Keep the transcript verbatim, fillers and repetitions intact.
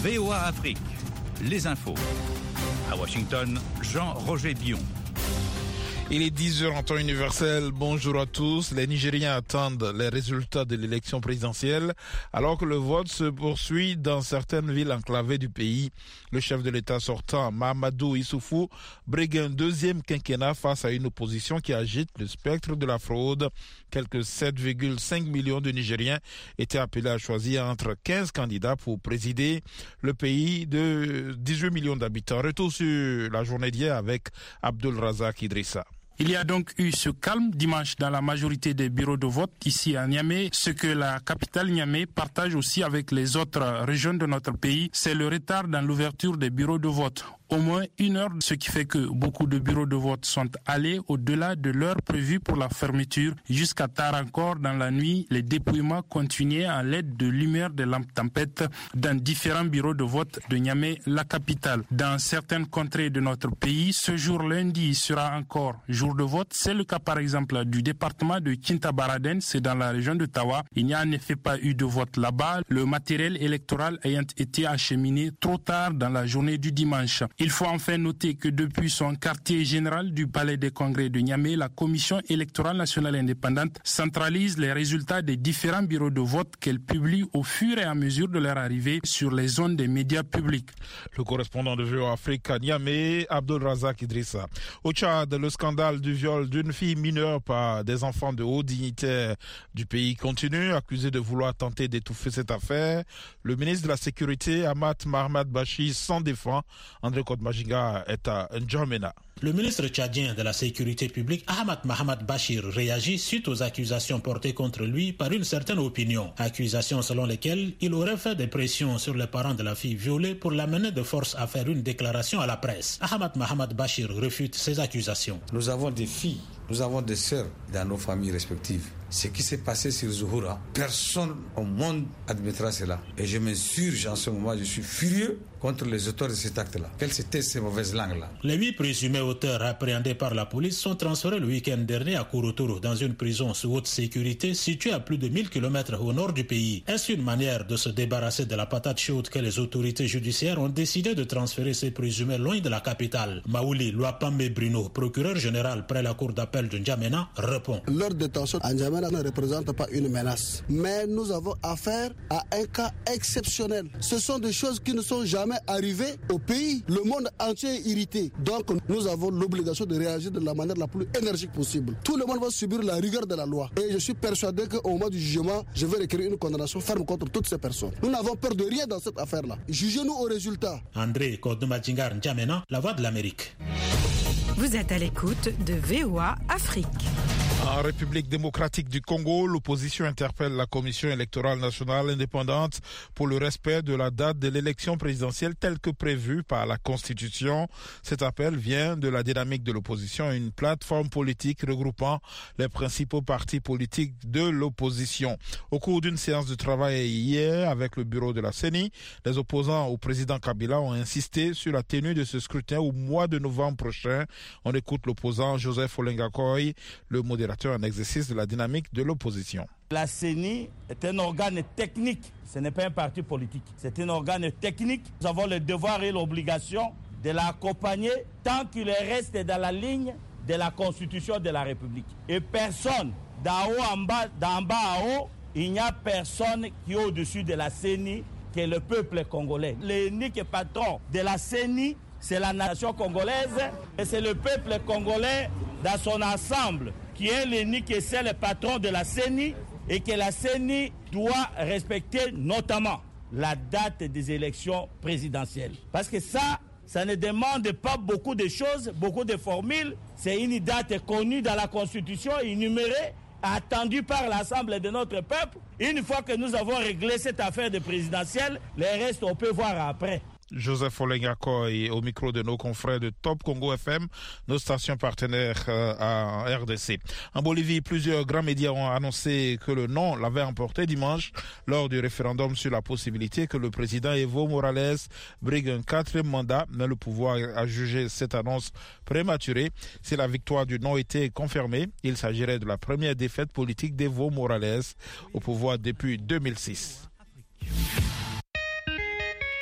V O A Afrique, les infos. À Washington, Jean-Roger Bion. Il est dix heures en temps universel. Bonjour à tous. Les Nigériens attendent les résultats de l'élection présidentielle alors que le vote se poursuit dans certaines villes enclavées du pays. Le chef de l'État sortant, Mahamadou Issoufou, brigue un deuxième quinquennat face à une opposition qui agite le spectre de la fraude. Quelques sept virgule cinq millions de Nigériens étaient appelés à choisir entre quinze candidats pour présider le pays de dix-huit millions d'habitants. Retour sur la journée d'hier avec Abdul Razak Idrissa. Il y a donc eu ce calme dimanche dans la majorité des bureaux de vote ici à Niamey. Ce que la capitale Niamey partage aussi avec les autres régions de notre pays, c'est le retard dans l'ouverture des bureaux de vote. Au moins une heure, ce qui fait que beaucoup de bureaux de vote sont allés au-delà de l'heure prévue pour la fermeture. Jusqu'à tard encore dans la nuit, les dépouillements continuaient à l'aide de lumière de lampes tempêtes dans différents bureaux de vote de Niamey, la capitale. Dans certaines contrées de notre pays, ce jour lundi sera encore jour de vote. C'est le cas par exemple du département de Kintabaraden, c'est dans la région de Tawa. Il n'y a en effet pas eu de vote là-bas, le matériel électoral ayant été acheminé trop tard dans la journée du dimanche. Il faut enfin noter que depuis son quartier général du Palais des Congrès de Niamey, la Commission électorale nationale indépendante centralise les résultats des différents bureaux de vote qu'elle publie au fur et à mesure de leur arrivée sur les zones des médias publics. Le correspondant de V O A Afrique à Niamey, Abdul Razak Idrissa. Au Tchad, le scandale du viol d'une fille mineure par des enfants de haut dignitaires du pays continue, accusé de vouloir tenter d'étouffer cette affaire. Le ministre de la Sécurité, Ahmad Mahamat Bachir, s'en défend. André Kodmajiga est à N'Djamena. Le ministre tchadien de la Sécurité publique, Ahmad Mahamat Bachir, réagit suite aux accusations portées contre lui par une certaine opinion. Accusations selon lesquelles il aurait fait des pressions sur les parents de la fille violée pour l'amener de force à faire une déclaration à la presse. Ahmad Mahamat Bachir refute ces accusations. Nous avons des filles, nous avons des sœurs dans nos familles respectives. Ce qui s'est passé sur Zuhura, personne au monde admettra cela. Et je m'insurge en ce moment, je suis furieux contre les auteurs de cet acte-là. Quelles étaient ces mauvaises langues-là? Les huit présumés auteurs appréhendés par la police sont transférés le week-end dernier à Korotoro dans une prison sous haute sécurité située à plus de mille kilomètres au nord du pays. Est-ce une manière de se débarrasser de la patate chaude que les autorités judiciaires ont décidé de transférer ces présumés loin de la capitale? Maouli Luapambe Bruno, procureur général près la cour d'appel de N'Djamena, répond. Leur détention à N'Djamena ne représente pas une menace, mais nous avons affaire à un cas exceptionnel. Ce sont des choses qui ne sont jamais arrivées au pays. Le monde entier est irrité. Donc nous avons l'obligation de réagir de la manière la plus énergique possible. Tout le monde va subir la rigueur de la loi. Et je suis persuadé qu'au moment du jugement, je vais requérir une condamnation ferme contre toutes ces personnes. Nous n'avons peur de rien dans cette affaire-là. Jugez-nous au résultat. André Kodmajigar N'Djamena, La Voix de l'Amérique. Vous êtes à l'écoute de V O A Afrique. En République démocratique du Congo, l'opposition interpelle la Commission électorale nationale indépendante pour le respect de la date de l'élection présidentielle telle que prévue par la Constitution. Cet appel vient de la dynamique de l'opposition, une plateforme politique regroupant les principaux partis politiques de l'opposition. Au cours d'une séance de travail hier avec le bureau de la C E N I, les opposants au président Kabila ont insisté sur la tenue de ce scrutin au mois de novembre prochain. On écoute l'opposant Joseph Olengakoy, le modérateur en exercice de la dynamique de l'opposition. La C E N I est un organe technique, ce n'est pas un parti politique, c'est un organe technique. Nous avons le devoir et l'obligation de l'accompagner tant qu'il reste dans la ligne de la Constitution de la République. Et personne, d'en haut en bas, d'en bas à haut, il n'y a personne qui est au-dessus de la C E N I que le peuple congolais. L'unique patron de la C E N I, c'est la nation congolaise et c'est le peuple congolais dans son ensemble qui est l'unique et c'est le patron de la C E N I et que la C E N I doit respecter notamment la date des élections présidentielles. Parce que ça, ça ne demande pas beaucoup de choses, beaucoup de formules. C'est une date connue dans la Constitution, énumérée, attendue par l'ensemble de notre peuple. Une fois que nous avons réglé cette affaire de présidentielle, le reste on peut voir après. Joseph Olengakoy au micro de nos confrères de Top Congo F M, nos stations partenaires euh, en R D C. En Bolivie, plusieurs grands médias ont annoncé que le non l'avait emporté dimanche lors du référendum sur la possibilité que le président Evo Morales brigue un quatrième mandat, mais le pouvoir a jugé cette annonce prématurée. Si la victoire du non était confirmée, il s'agirait de la première défaite politique d'Evo Morales au pouvoir depuis deux mille six.